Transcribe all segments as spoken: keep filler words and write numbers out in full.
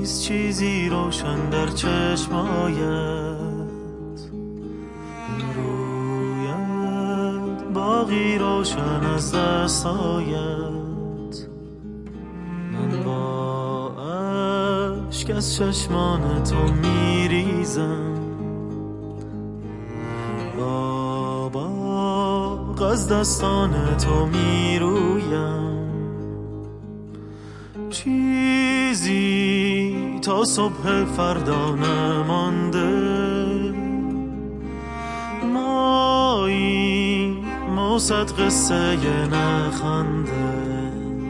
چیزی روشن در چشمایت رویت باقی روشن از دستایت. من با عشق از چشمان تو میریزم، با باغ از دستان تو میرویم. چیزی تا صبح فردا نمانده، مایی موسد قصه نخنده.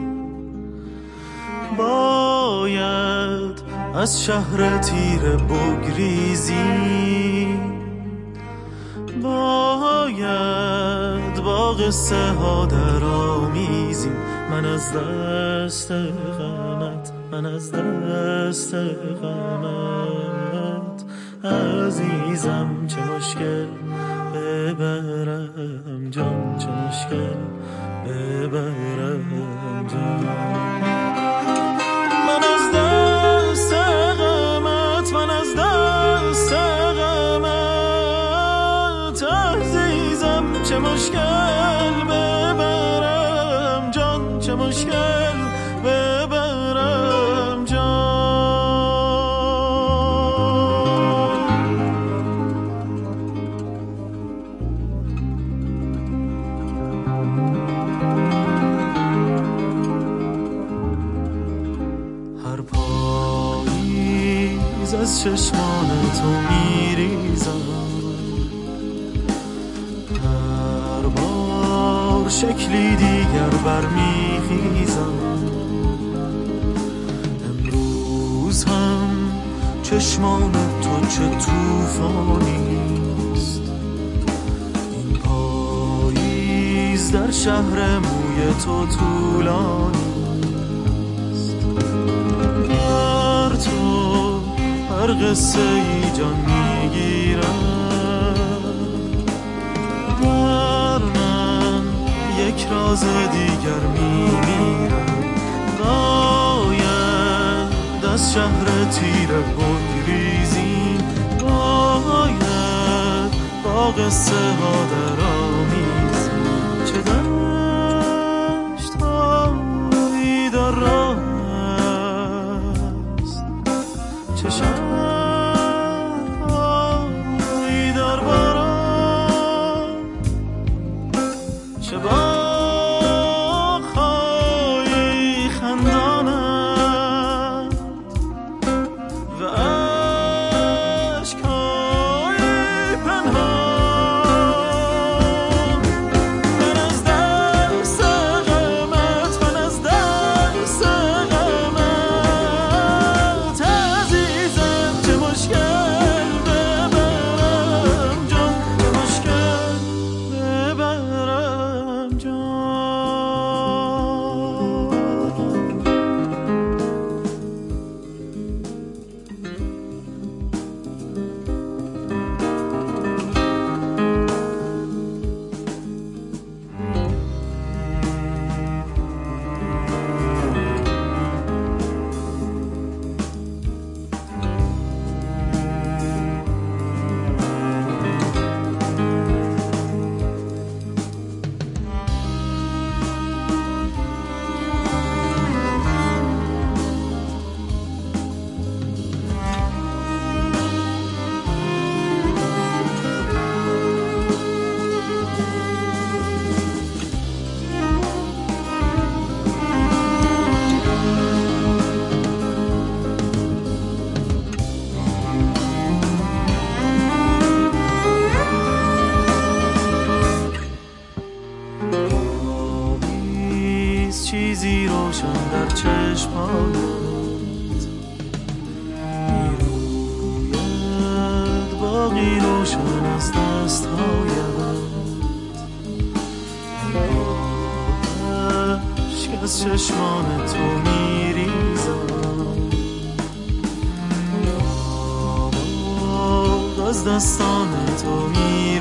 باید از شهر تیره بگریزی، باید با قصه ها در آمیزیم. من از دست غمت، من از دست غمت عزیزم، چه مشکل ببرم جان، چه مشکل ببرم جان. من از دست غمت، من از دست غمت عزیزم، چه مشکل ببرم جان، چه مشکل ببرم جان. هر پاییز از چشمان تو میریزم، هر بار شکلی دیگر برمیخیزم. امروز هم چشمان تو چه توفانیست، این پاییز در شهر موی تو طولانیست. بر تو هر قصه ای جان میگیرم، بر من یک راز دیگر میمیرم. باید از شهر تیره بگریزیم، باید با قصه ها در آمیزیم. چه دشت هایی در راه است، چه شهرهایی در باران، چه باغ‌های خندانند و اشک‌های پنهان. من از دست غمت، من از دست غمت عزیزم، چه مشکل ببرم جان، چه مشکل ببرم جان. آبیز چیزی روشن در چشمانت میروید، باقی روشن از دستهایت. با عشق از چشمان تو میریزم، با باغ از دستان تو میرویم.